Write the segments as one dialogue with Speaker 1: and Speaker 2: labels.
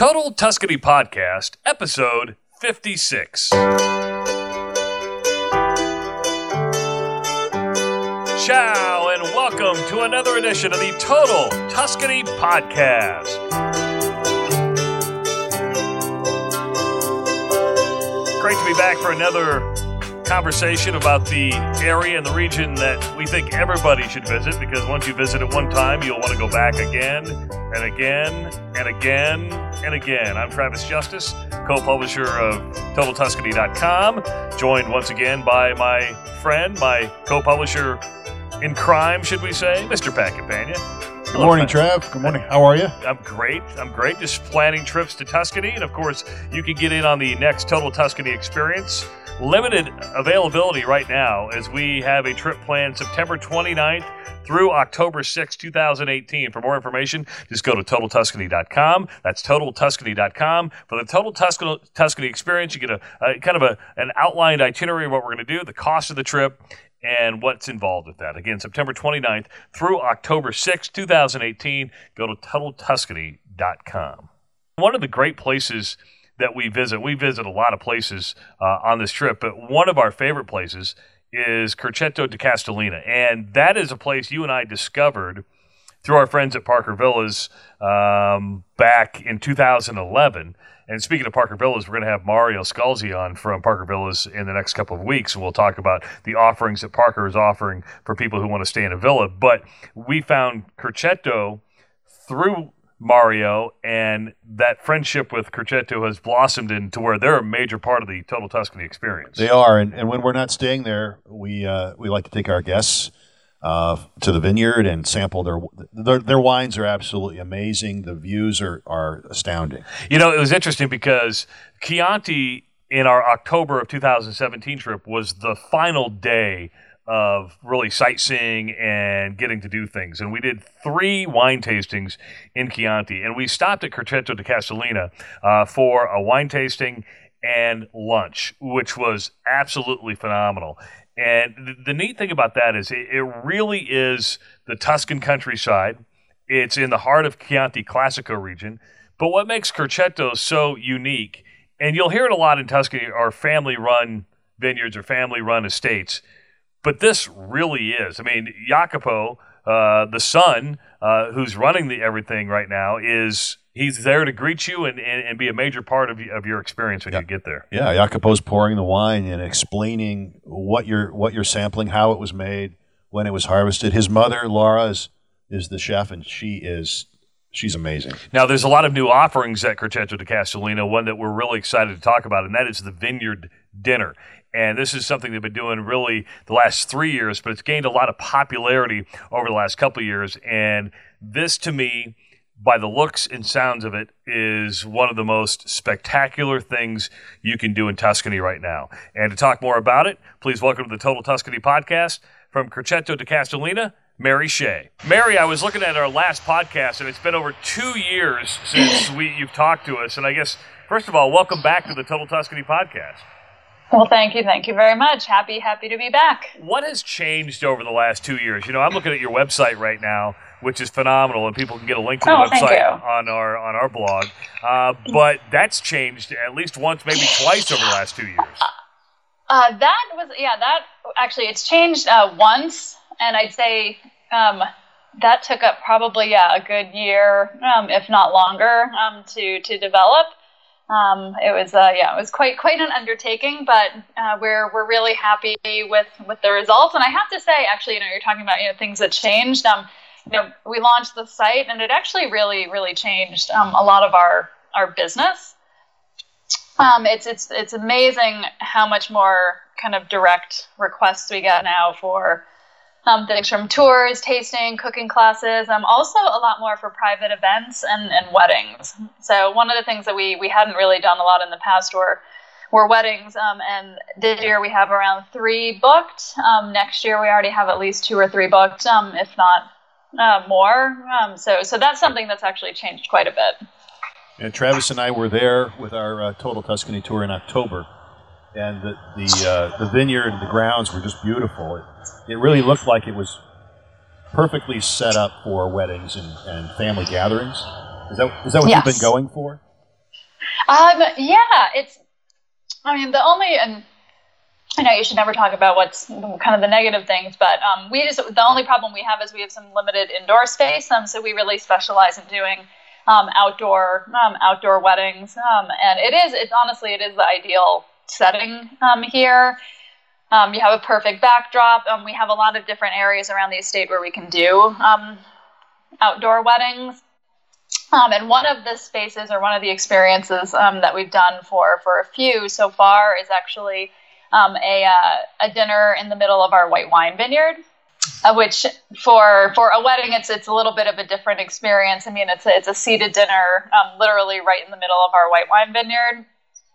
Speaker 1: Total Tuscany Podcast, episode 56. Ciao, and welcome to another edition of the Total Tuscany Podcast. Great to be back for another conversation about the area and the region that we think everybody should visit, because once you visit it one time, you'll want to go back again and again and again and again. I'm Travis Justice, co-publisher of TotalTuscany.com, joined once again by my friend, my co-publisher in crime, should we say, Mr. Pat Campagna.
Speaker 2: Good morning, Trav. Good morning. How are you?
Speaker 1: I'm great. Just planning trips to Tuscany. And, of course, you can get in on the next Total Tuscany experience. Limited availability right now as we have a trip planned September 29th through October 6th, 2018. For more information, just go to TotalTuscany.com. That's TotalTuscany.com. For the Total Tuscany experience, you get an outlined itinerary of what we're going to do, the cost of the trip, and what's involved with that. Again, September 29th through October 6th, 2018. Go to TotalTuscany.com. One of the great places that we visit a lot of places on this trip, but one of our favorite places is Crocetto di Castellina. And that is a place you and I discovered through our friends at Parker Villas back in 2011. And speaking of Parker Villas, we're going to have Mario Scalzi on from Parker Villas in the next couple of weeks, and we'll talk about the offerings that Parker is offering for people who want to stay in a villa. But we found Crocetto through Mario, and that friendship with Crocetto has blossomed into where they're a major part of the Total Tuscany experience.
Speaker 2: They are, and when we're not staying there, we like to take our guests to the vineyard and sample their wines. Are absolutely amazing. The views are astounding.
Speaker 1: You know, it was interesting because Chianti in our October of 2017 trip was the final day of really sightseeing and getting to do things. And we did 3 wine tastings in Chianti. And we stopped at Crocetto di Castellina for a wine tasting and lunch, which was absolutely phenomenal. And the neat thing about that is it really is the Tuscan countryside. It's in the heart of Chianti Classico region. But what makes Crocetto so unique, and you'll hear it a lot in Tuscany, are family-run vineyards or family-run estates. But this really is. I mean, Jacopo, the son, who's running everything right now, he's there to greet you and be a major part of your experience when you get there.
Speaker 2: Yeah, Jacopo's pouring the wine and explaining what you're sampling, how it was made, when it was harvested. His mother, Laura, is the chef, and she's amazing.
Speaker 1: Now, there's a lot of new offerings at Crocetto di Castellina, one that we're really excited to talk about, and that is the Vineyard Dinner. And this is something they've been doing really the last 3 years, but it's gained a lot of popularity over the last couple of years. And this, to me, by the looks and sounds of it, is one of the most spectacular things you can do in Tuscany right now. And to talk more about it, please welcome to the Total Tuscany Podcast from Crocetto di Castellina, Mary Shea. Mary, I was looking at our last podcast, and it's been over 2 years since you've talked to us. And I guess, first of all, welcome back to the Total Tuscany Podcast.
Speaker 3: Well, thank you very much. Happy to be back.
Speaker 1: What has changed over the last 2 years? You know, I'm looking at your website right now, which is phenomenal, and people can get a link to the website on our blog. But that's changed at least once, maybe twice over the last 2 years.
Speaker 3: It's changed once, and I'd say that took up probably a good year, if not longer, to develop. It was quite an undertaking, but we're really happy with the results. And I have to say, actually, you're talking about things that changed. We launched the site, and it actually really changed a lot of our business. It's amazing how much more kind of direct requests we get now for things from tours, tasting, cooking classes, also a lot more for private events and weddings. So one of the things that we hadn't really done a lot in the past were weddings, and this year we have around 3 booked. Next year we already have at least 2 or 3 booked, if not more. So that's something that's actually changed quite a bit.
Speaker 2: And Travis and I were there with our Total Tuscany tour in October, and the vineyard and the grounds were just beautiful. It really looked like it was perfectly set up for weddings and family gatherings. Is that what
Speaker 3: Yes.
Speaker 2: you've been going for?
Speaker 3: Yeah, the only, and I know you should never talk about what's kind of the negative things, but the only problem we have is we have some limited indoor space. So we really specialize in doing outdoor weddings. And honestly, it is the ideal setting here. You have a perfect backdrop. We have a lot of different areas around the estate where we can do outdoor weddings. And one of the spaces or one of the experiences that we've done for a few so far is actually a dinner in the middle of our white wine vineyard, which for a wedding, it's a little bit of a different experience. I mean, it's a seated dinner literally right in the middle of our white wine vineyard,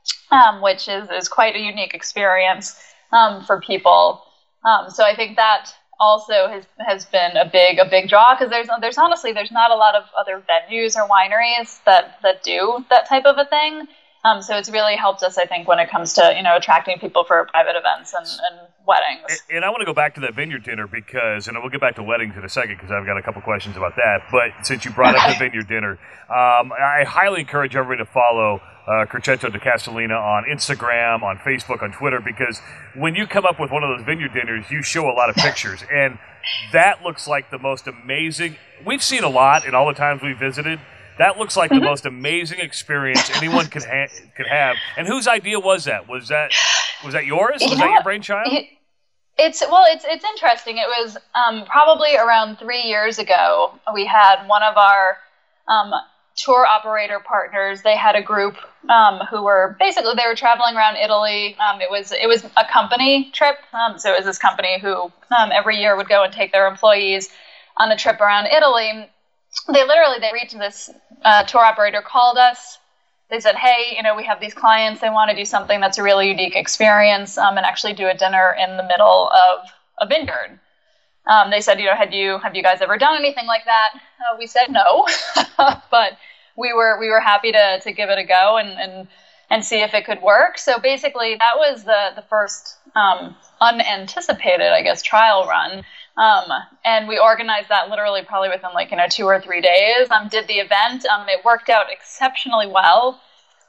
Speaker 3: which is quite a unique experience for people. So I think that also has been a big draw, because there's honestly not a lot of other venues or wineries that do that type of a thing. So it's really helped us, I think, when it comes to attracting people for private events and weddings.
Speaker 1: And I want to go back to that vineyard dinner because, and we'll get back to weddings in a second because I've got a couple questions about that. But since you brought up the vineyard dinner, I highly encourage everybody to follow Crocetto di Castellina on Instagram, on Facebook, on Twitter, because when you come up with one of those vineyard dinners, you show a lot of pictures, and that looks like the most amazing. We've seen a lot in all the times we've visited. That looks like the most amazing experience anyone could have. And whose idea was that? Was that yours? Was that your brainchild?
Speaker 3: It's interesting. It was probably around 3 years ago. We had one of our tour operator partners. They had a group who were they were traveling around Italy. It was a company trip. So it was this company who every year would go and take their employees on a trip around Italy. They reached this tour operator, called us. They said, hey, we have these clients. They want to do something that's a really unique experience and actually do a dinner in the middle of a vineyard. They said, have you guys ever done anything like that? We said no, but we were happy to give it a go and see if it could work. So basically, that was the first unanticipated, I guess, trial run. And we organized that literally probably within 2 or 3 days. Did the event. It worked out exceptionally well.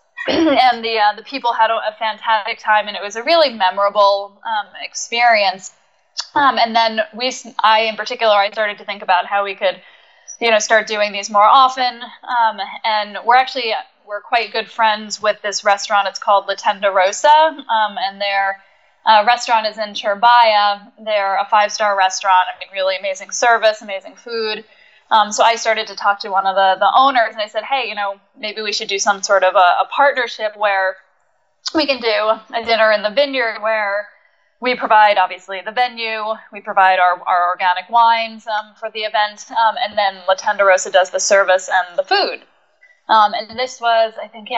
Speaker 3: And the people had a fantastic time, and it was a really memorable experience. And then I in particular, I started to think about how we could, start doing these more often. And we're quite good friends with this restaurant. It's called La Tenda Rosa, and their restaurant is in Cerbaia. They're a 5-star restaurant. I mean, really amazing service, amazing food. So I started to talk to one of the owners, and I said, hey, maybe we should do some sort of a partnership where we can do a dinner in the vineyard where we provide, obviously, the venue, we provide our organic wines for the event, and then La Tenda Rosa does the service and the food. And this was, I think,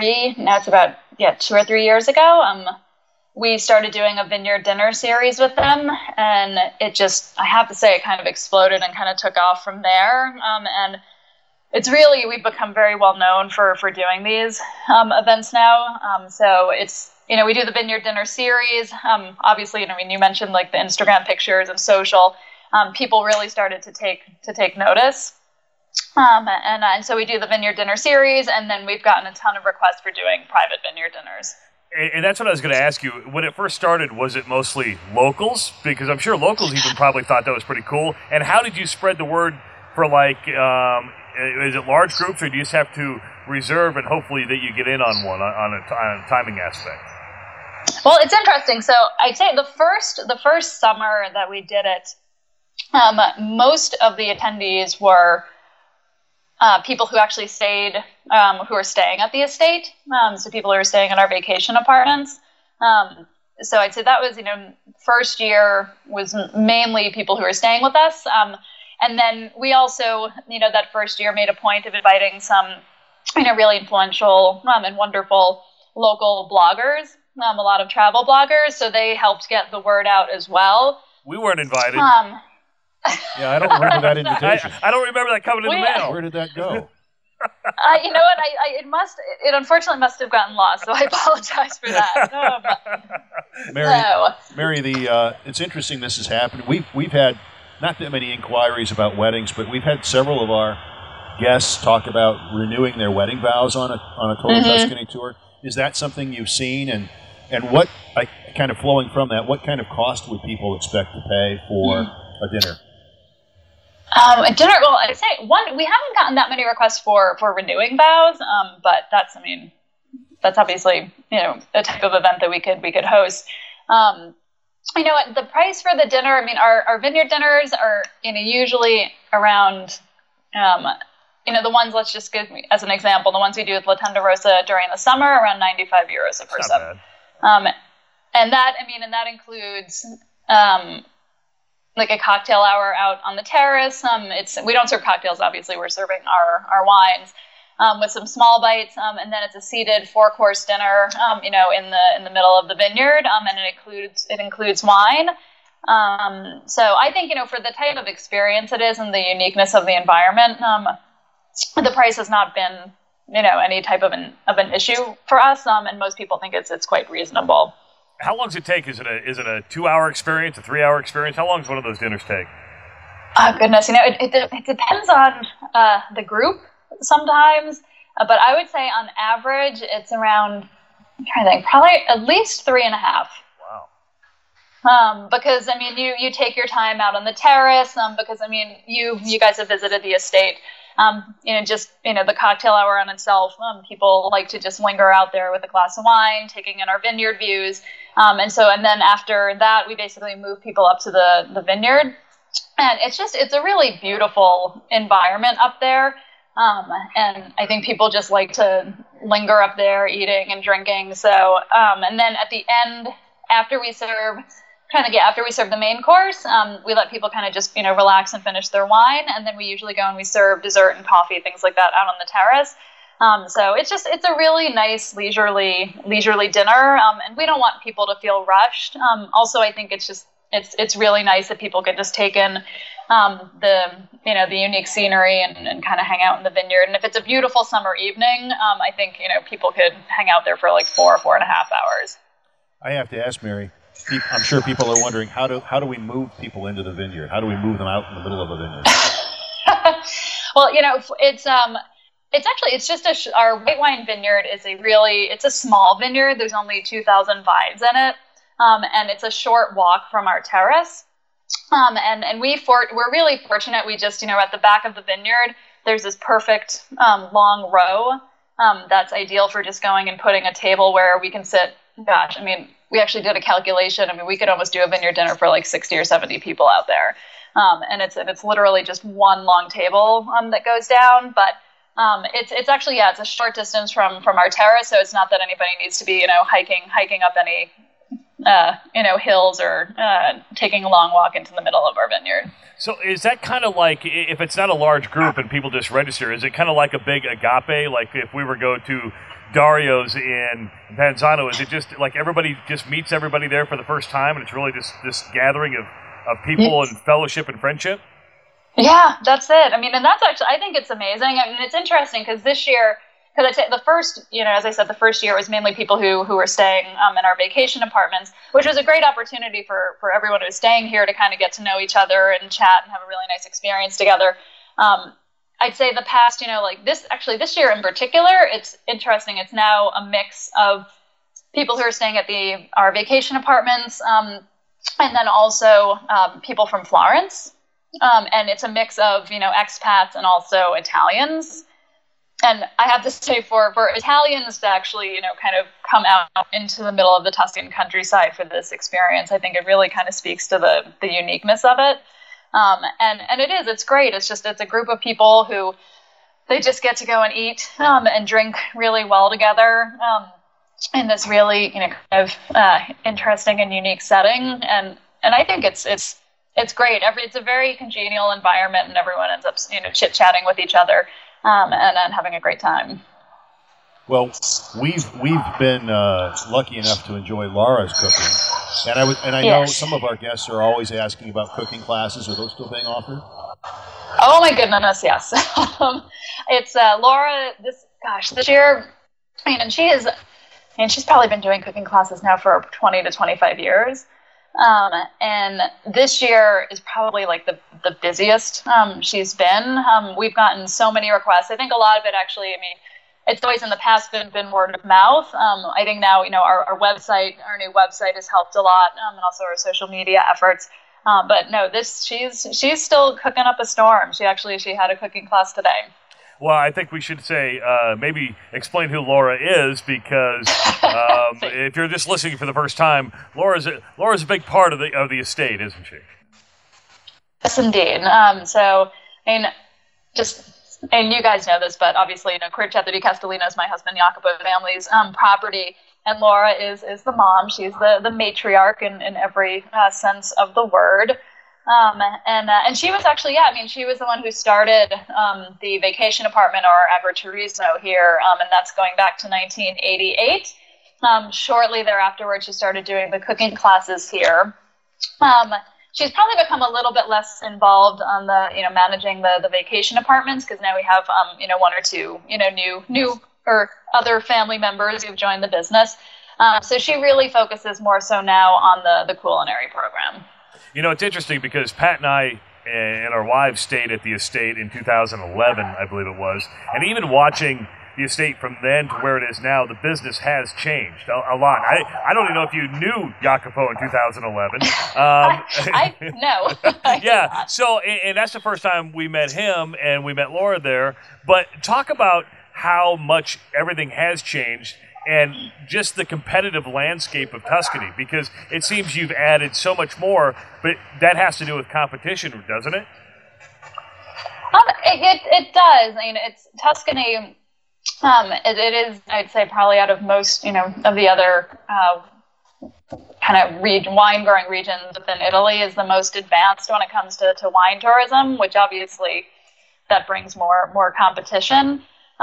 Speaker 3: 2 or 3 years ago. We started doing a vineyard dinner series with them, and it just, I have to say, it kind of exploded and kind of took off from there. And it's really, we've become very well known for doing these events now. So it's, we do the vineyard dinner series. Obviously, you mentioned the Instagram pictures and social. People really started to take notice. And so we do the vineyard dinner series, and then we've gotten a ton of requests for doing private vineyard dinners.
Speaker 1: And that's what I was going to ask you. When it first started, was it mostly locals? Because I'm sure locals even probably thought that was pretty cool. And how did you spread the word for is it large groups, or do you just have to reserve and hopefully that you get in on one on a timing aspect?
Speaker 3: Well, it's interesting. So I'd say the first summer that we did it, most of the attendees were people who actually stayed, who were staying at the estate. So people who were staying in our vacation apartments. So I'd say that was, first year was mainly people who were staying with us. And then we also, that first year made a point of inviting some, really influential and wonderful local bloggers, a lot of travel bloggers. So they helped get the word out as well.
Speaker 1: We weren't invited.
Speaker 2: Yeah, I don't remember that invitation.
Speaker 1: I don't remember that coming in the mail.
Speaker 2: Where did that go?
Speaker 3: You know what? It unfortunately must have gotten lost, so I apologize for that.
Speaker 2: Mary, it's interesting this has happened. We've had not that many inquiries about weddings, but we've had several of our guests talk about renewing their wedding vows on a Total Tuscany tour. Is that something you've seen? And what, kind of flowing from that, what kind of cost would people expect to pay for a dinner?
Speaker 3: A dinner, well, I'd say we haven't gotten that many requests for renewing vows, but that's obviously, a type of event that we could host. The price for the dinner, our vineyard dinners are, usually around, the ones, let's just give me as an example, the ones we do with La Tenda Rosa during the summer, around 95 euros a person. And that includes, like a cocktail hour out on the terrace. We don't serve cocktails, obviously. We're serving our wines with some small bites, and then it's a seated 4-course dinner, in the middle of the vineyard, and it includes wine. So I think for the type of experience it is and the uniqueness of the environment, the price has not been any type of an issue for us, and most people think it's quite reasonable.
Speaker 1: How long does it take? Is it a 2-hour experience, a 3-hour experience? How long does one of those dinners take?
Speaker 3: Oh, goodness. It depends on the group sometimes. But I would say on average, it's around, I'm trying to think, probably at least 3.5.
Speaker 1: Wow.
Speaker 3: Because, you take your time out on the terrace, because, you guys have visited the estate. The cocktail hour on itself, people like to just linger out there with a glass of wine, taking in our vineyard views. And then after that, we basically move people up to the vineyard. And it's a really beautiful environment up there. And I think people just like to linger up there eating and drinking. So, and then at the end, after we serve the main course, we let people kind of just, relax and finish their wine. And then we usually go and we serve dessert and coffee, things like that out on the terrace. So it's a really nice leisurely dinner. And we don't want people to feel rushed. Also, I think it's really nice that people can just take in, the unique scenery and kind of hang out in the vineyard. And if it's a beautiful summer evening, I think, people could hang out there for like 4.5 hours.
Speaker 2: I have to ask, Mary, I'm sure people are wondering, how do we move people into the vineyard? How do we move them out in the middle of a vineyard?
Speaker 3: Well, it's just our white wine vineyard is it's a small vineyard. There's only 2,000 vines in it. And it's a short walk from our terrace. And we're really fortunate. We just, at the back of the vineyard, there's this perfect, long row, that's ideal for just going and putting a table where we can sit. Gosh, we actually did a calculation. We could almost do a vineyard dinner for like 60 or 70 people out there. And it's literally just one long table, that goes down, but, it's actually, it's a short distance from our terrace. So it's not that anybody needs to be, hiking up any, hills or, taking a long walk into the middle of our vineyard.
Speaker 1: So is that kind of like, if it's not a large group and people just register, is it kind of like a big agape? Like if we were go to Dario's in Panzano, is it just like everybody just meets everybody there for the first time and it's really just this gathering of people and fellowship and friendship?
Speaker 3: Yeah, that's it. And that's actually, I think it's amazing. It's interesting because this year, the first, as I said, the first year was mainly people who were staying in our vacation apartments, which was a great opportunity for everyone who was staying here to kind of get to know each other and chat and have a really nice experience together. I'd say the past, this year in particular, it's interesting. It's now a mix of people who are staying at our vacation apartments, and then also people from Florence. And it's a mix of, expats and also Italians. And I have to say for Italians to actually, kind of come out into the middle of the Tuscan countryside for this experience, I think it really kind of speaks to the uniqueness of it. And it's great. It's a group of people who they just get to go and eat, and drink really well together, in this really, kind of, interesting and unique setting. And I think it's great. It's a very congenial environment and everyone ends up, chit-chatting with each other, and having a great time.
Speaker 2: Well, we've been lucky enough to enjoy Laura's cooking, and I know some of our guests are always asking about cooking classes. Are those still being offered?
Speaker 3: Oh my goodness, yes. It's Laura. This year, and she's probably been doing cooking classes now for 20 to 25 years. And this year is probably like the busiest she's been. We've gotten so many requests. I think a lot of it actually, I mean, it's always in the past been word of mouth. I think now, our website, our new website has helped a lot, and also our social media efforts. But no, she's still cooking up a storm. She had a cooking class today.
Speaker 1: Well, I think we should say, maybe explain who Laura is, because if you're just listening for the first time, Laura's a big part of the estate, isn't she?
Speaker 3: Yes, indeed. So, I mean, and you guys know this, but obviously, Crocetta di Castellino is my husband Jacopo family's property, and Laura is the mom. She's the matriarch in every sense of the word. And she was actually, she was the one who started the vacation apartment, or agriturismo here, and that's going back to 1988. Shortly thereafterwards, she started doing the cooking classes here. She's probably become a little bit less involved on the, managing the vacation apartments, because now we have, one or two, new or other family members who've joined the business. So she really focuses more so now on the culinary program.
Speaker 1: It's interesting because Pat and I and our wives stayed at the estate in 2011, I believe it was. And even watching the estate from then to where it is now, the business has changed a lot. I don't even know if you knew Jacopo in 2011.
Speaker 3: I know.
Speaker 1: Yeah, so, and that's the first time we met him, and we met Laura there. But talk about how much everything has changed, and just the competitive landscape of Tuscany, because it seems you've added so much more, but that has to do with competition, doesn't it?
Speaker 3: It does. I mean, it's Tuscany. It is, I'd say, probably out of most, of the other kind of wine growing regions within Italy, is the most advanced when it comes to wine tourism, which obviously that brings more competition.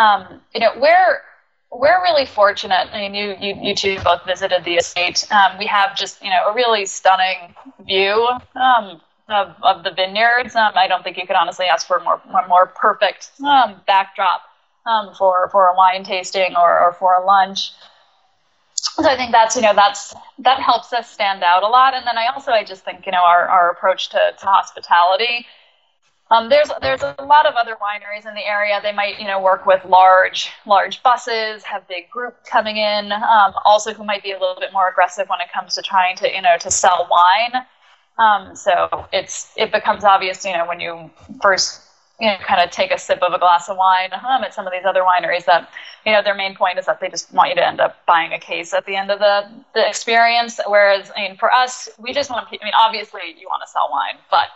Speaker 3: We're really fortunate. I mean, you two both visited the estate. We have just, a really stunning view of the vineyards. I don't think you could honestly ask for a more perfect backdrop for a wine tasting or for a lunch. So I think that helps us stand out a lot. And then I just think, our approach to hospitality. There's a lot of other wineries in the area. They might, work with large buses, have big groups coming in, also who might be a little bit more aggressive when it comes to trying to, to sell wine. So it becomes obvious, when you first, kind of take a sip of a glass of wine at some of these other wineries that, their main point is that they just want you to end up buying a case at the end of the experience. Whereas, for us, we just want, obviously you want to sell wine, but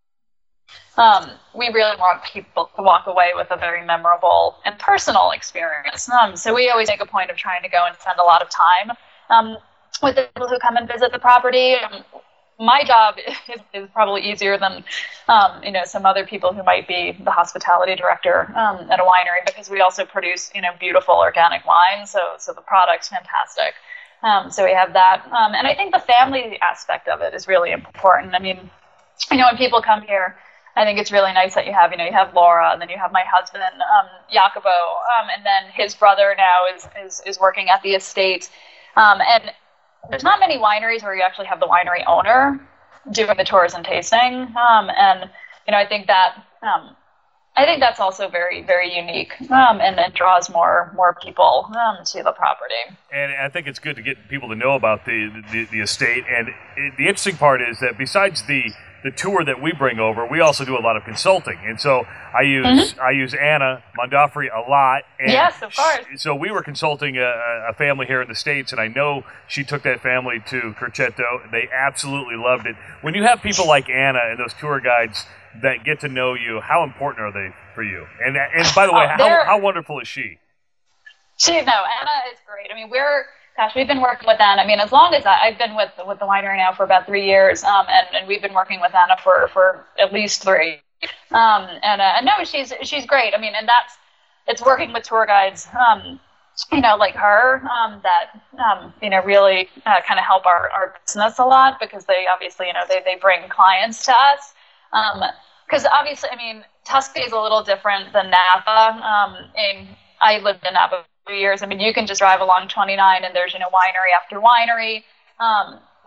Speaker 3: we really want people to walk away with a very memorable and personal experience. So we always make a point of trying to go and spend a lot of time with the people who come and visit the property. My job is probably easier than, some other people who might be the hospitality director at a winery, because we also produce, beautiful organic wine. So the product's fantastic. So we have that. And I think the family aspect of it is really important. I mean, when people come here, I think it's really nice that you have Laura, and then you have my husband, Jacopo, and then his brother now is working at the estate. And there's not many wineries where you actually have the winery owner doing the tours and tasting. And I think that's also very, very unique, and draws more people to the property.
Speaker 1: And I think it's good to get people to know about the estate. And the interesting part is that besides the tour that we bring over, we also do a lot of consulting. And so I use Anna Mondafri a lot. And
Speaker 3: yes, of course.
Speaker 1: So we were consulting a family here in the States, and I know she took that family to Crocetta. They absolutely loved it. When you have people like Anna and those tour guides that get to know you, how important are they for you? And by the way, how wonderful is she?
Speaker 3: Anna is great. I mean, we've been working with Anna. I mean, as long as I've been with the winery now for about 3 years, and we've been working with Anna for at least 3. And no, she's great. I mean, and it's working with tour guides, like her, that really kind of help our business a lot, because they obviously, they bring clients to us. Because obviously, I mean, Tuscany is a little different than Napa. And I lived in Napa for years. I mean, you can just drive along 29 and there's, winery after winery.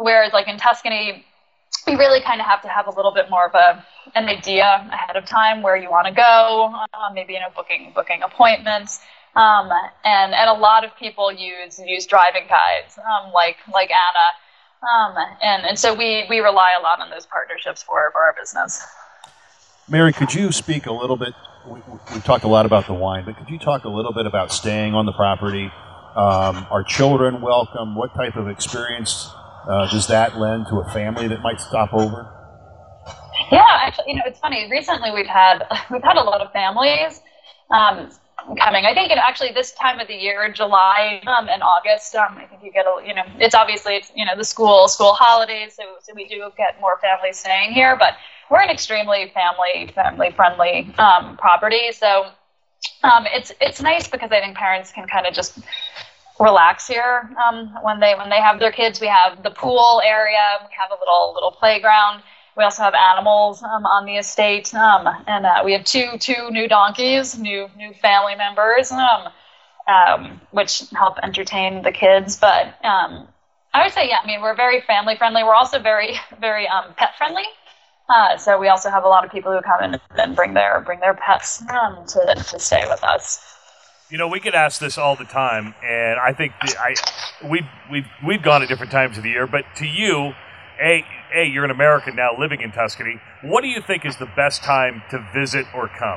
Speaker 3: whereas like in Tuscany, you really kind of have to have a little bit more of an idea ahead of time where you want to go, maybe, booking appointments. And a lot of people use driving guides, like Anna. And so we rely a lot on those partnerships for our business.
Speaker 2: Mary, could you speak a little bit? We've talked a lot about the wine, but could you talk a little bit about staying on the property? Are children welcome? What type of experience does that lend to a family that might stop over?
Speaker 3: Yeah, actually, it's funny. Recently, we've had a lot of families coming. I think actually this time of the year, July and August, I think you get it's obviously the school holidays, so we do get more families staying here. But we're an extremely family friendly property, so it's nice because I think parents can kind of just relax here when they have their kids. We have the pool area, we have a little playground. We also have animals on the estate, and we have two new donkeys, new family members, which help entertain the kids. But I would say, we're very family friendly. We're also very very pet friendly. So we also have a lot of people who come in and bring their pets to stay with us.
Speaker 1: We get asked this all the time, and I think we've gone at different times of the year. But to you, you're an American now living in Tuscany. What do you think is the best time to visit or come?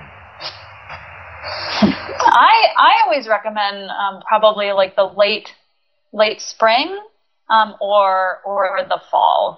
Speaker 3: I always recommend probably like the late spring or the fall.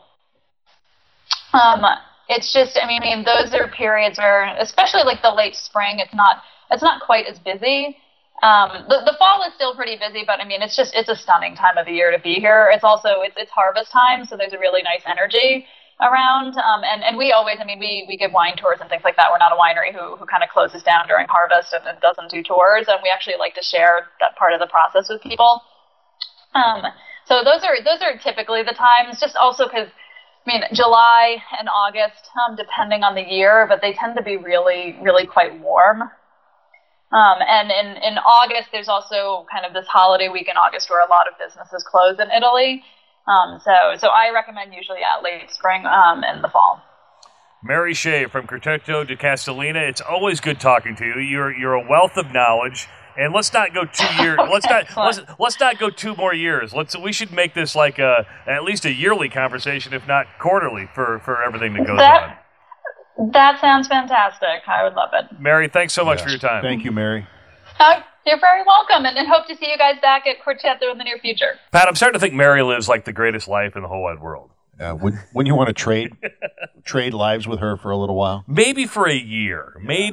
Speaker 3: It's just, those are periods where, especially like the late spring, it's not quite as busy. The fall is still pretty busy, but it's a stunning time of the year to be here. It's also, it's harvest time, so there's a really nice energy around. And we always, we give wine tours and things like that. We're not a winery who kind of closes down during harvest and doesn't do tours. And we actually like to share that part of the process with people. So those are typically the times, just also because, July and August, depending on the year, but they tend to be really, really quite warm. And in August, there's also kind of this holiday week in August where a lot of businesses close in Italy. So I recommend usually late spring and the fall.
Speaker 1: Mary Shea from Quartetto di Castellina. It's always good talking to you. You're a wealth of knowledge. And let's not go 2 years. Let's not go 2 more years. We should make this like at least a yearly conversation, if not quarterly, for everything that goes on.
Speaker 3: That sounds fantastic. I would love it.
Speaker 1: Mary, thanks so much for your time.
Speaker 2: Thank you, Mary.
Speaker 3: You're very welcome, and hope to see you guys back at Quartetto in the near future.
Speaker 1: Pat, I'm starting to think Mary lives like the greatest life in the whole wide world.
Speaker 2: Wouldn't you want to trade lives with her for a little while?
Speaker 1: Maybe for a year.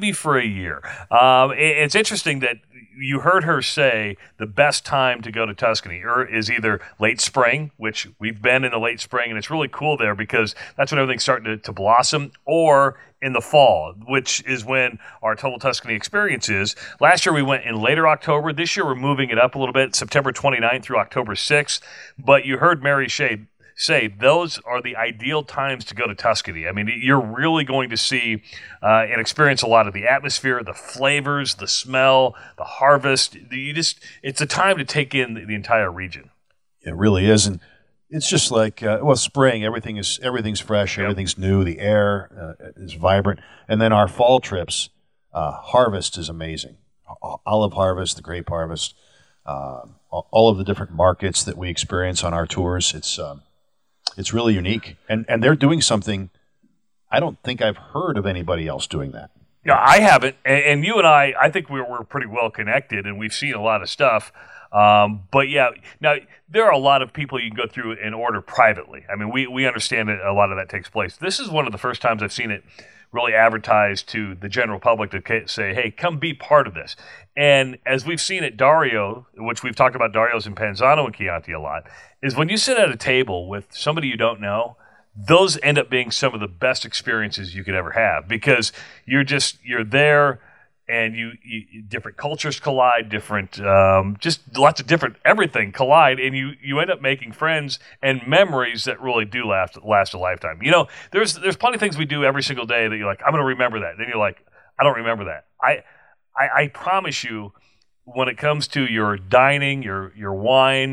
Speaker 1: It's interesting that you heard her say the best time to go to Tuscany is either late spring, which we've been in the late spring, and it's really cool there because that's when everything's starting to blossom, or in the fall, which is when our Total Tuscany experience is. Last year we went in later October. This year we're moving it up a little bit, September 29th through October 6th. But you heard Mary Shea say those are the ideal times to go to Tuscany. You're really going to see and experience a lot of the atmosphere, the flavors, the smell, the harvest. It's a time to take in the entire region.
Speaker 2: It really is, and it's just like spring. Everything's fresh, everything's new. The air is vibrant, and then our fall trips, harvest is amazing. Olive harvest, the grape harvest, all of the different markets that we experience on our tours. It's really unique, and they're doing something I don't think I've heard of anybody else doing that.
Speaker 1: Yeah, I haven't, and you and I think we're pretty well connected, and we've seen a lot of stuff. But yeah, now there are a lot of people you can go through and order privately. We understand that a lot of that takes place. This is one of the first times I've seen it really advertised to the general public to say, hey, come be part of this. And as we've seen at Dario, which we've talked about Dario's in Panzano and Chianti a lot, is when you sit at a table with somebody you don't know, those end up being some of the best experiences you could ever have, because you're there and you different cultures collide, different just lots of different everything collide, and you end up making friends and memories that really do last a lifetime. There's plenty of things we do every single day that you're like, I'm going to remember that. Then you're like, I don't remember that. I promise you, when it comes to your dining, your wine,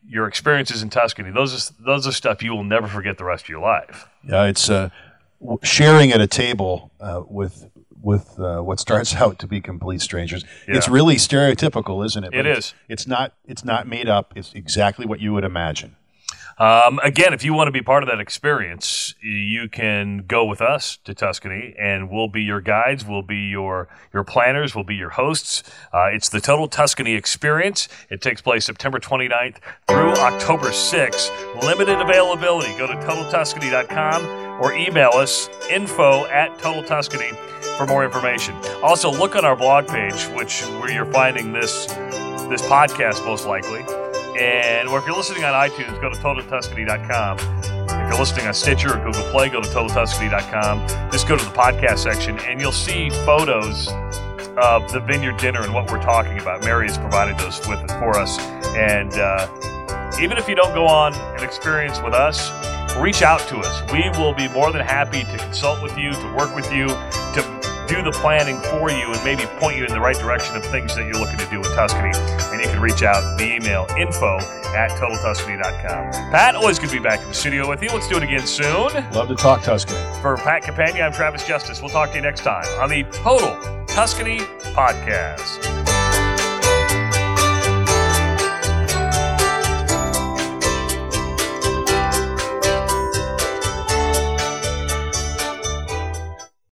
Speaker 1: your experiences in Tuscany. Those are stuff you will never forget the rest of your life.
Speaker 2: Yeah, it's sharing at a table with what starts out to be complete strangers.
Speaker 1: Yeah.
Speaker 2: It's really stereotypical, isn't it?
Speaker 1: It is.
Speaker 2: It's not made up. It's exactly what you would imagine.
Speaker 1: Again, if you want to be part of that experience, you can go with us to Tuscany, and we'll be your guides, we'll be your planners, we'll be your hosts. It's the Total Tuscany Experience. It takes place September 29th through October 6th. Limited availability. Go to TotalTuscany.com or email us info@TotalTuscany for more information. Also, look on our blog page, where you're finding this podcast most likely. Or if you're listening on iTunes, go to TotalTuscany.com. If you're listening on Stitcher or Google Play, go to TotalTuscany.com. Just go to the podcast section, and you'll see photos of the vineyard dinner and what we're talking about. Mary has provided those for us. And even if you don't go on an experience with us, reach out to us. We will be more than happy to consult with you, to work with you, to do the planning for you, and maybe point you in the right direction of things that you're looking to do in Tuscany. And you can reach out via email info@TotalTuscany.com. Pat, always good to be back in the studio with you. Let's do it again soon.
Speaker 2: Love to talk Tuscany.
Speaker 1: For Pat Campagna, I'm Travis Justice. We'll talk to you next time on the Total Tuscany Podcast.